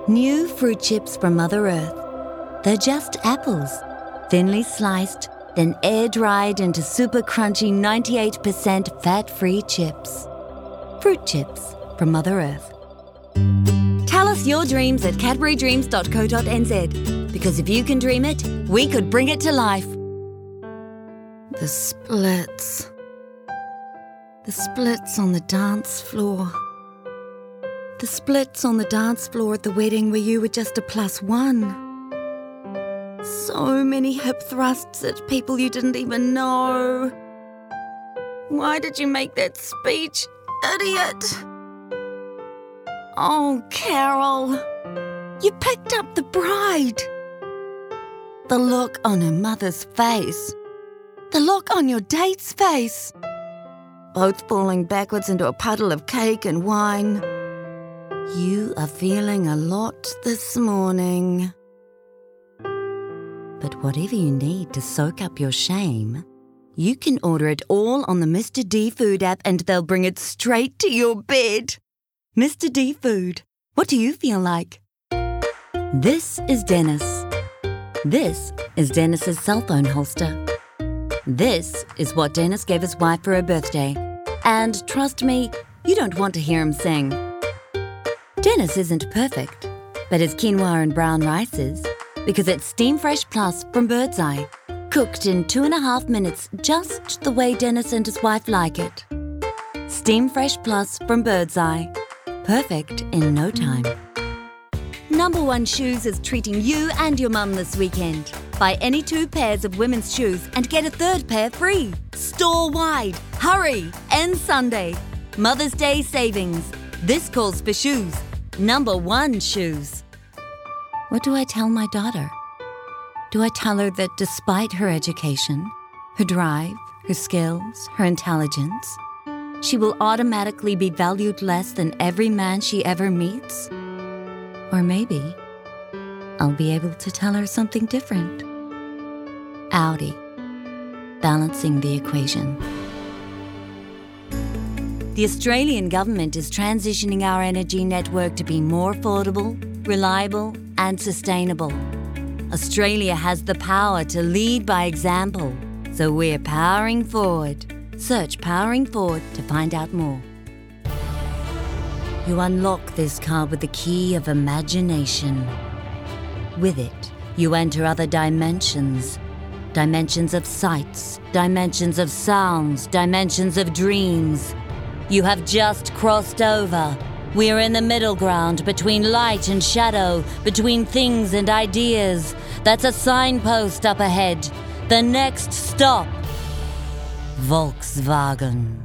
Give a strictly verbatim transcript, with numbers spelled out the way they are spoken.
New fruit chips from Mother Earth. They're just apples, thinly sliced, then air-dried into super crunchy ninety-eight percent fat-free chips. Fruit chips from Mother Earth. Tell us your dreams at cadbury dreams dot co dot n z, because if you can dream it, we could bring it to life. The splits. The splits on the dance floor. The splits on the dance floor at the wedding where you were just a plus one. So many hip thrusts at people you didn't even know. Why did you make that speech, idiot? Oh, Carol, you picked up the bride. The look on her mother's face. The look on your date's face. Both falling backwards into a puddle of cake and wine. You are feeling a lot this morning. But whatever you need to soak up your shame, you can order it all on the Mister D Food app and they'll bring it straight to your bed. Mister D Food, what do you feel like? This is Dennis. This is Dennis's cell phone holster. This is what Dennis gave his wife for her birthday. And trust me, you don't want to hear him sing. Dennis isn't perfect, but his quinoa and brown rice is, because it's Steam Fresh Plus from Birdseye, cooked in two and a half minutes just the way Dennis and his wife like it. Steam Fresh Plus from Birdseye, perfect in no time. Number One Shoes is treating you and your mum this weekend. Buy any two pairs of women's shoes and get a third pair free. Store-wide. Hurry! End Sunday. Mother's Day savings. This calls for shoes. Number One Shoes. What do I tell my daughter? Do I tell her that despite her education, her drive, her skills, her intelligence, she will automatically be valued less than every man she ever meets? Or maybe I'll be able to tell her something different. Audi. Balancing the equation. The Australian government is transitioning our energy network to be more affordable, reliable, and sustainable. Australia has the power to lead by example, so we're powering forward. Search Powering Forward to find out more. You unlock this car with the key of imagination. With it, you enter other dimensions. Dimensions of sights, dimensions of sounds, dimensions of dreams. You have just crossed over. We're in the middle ground between light and shadow, between things and ideas. That's a signpost up ahead. The next stop, Volkswagen.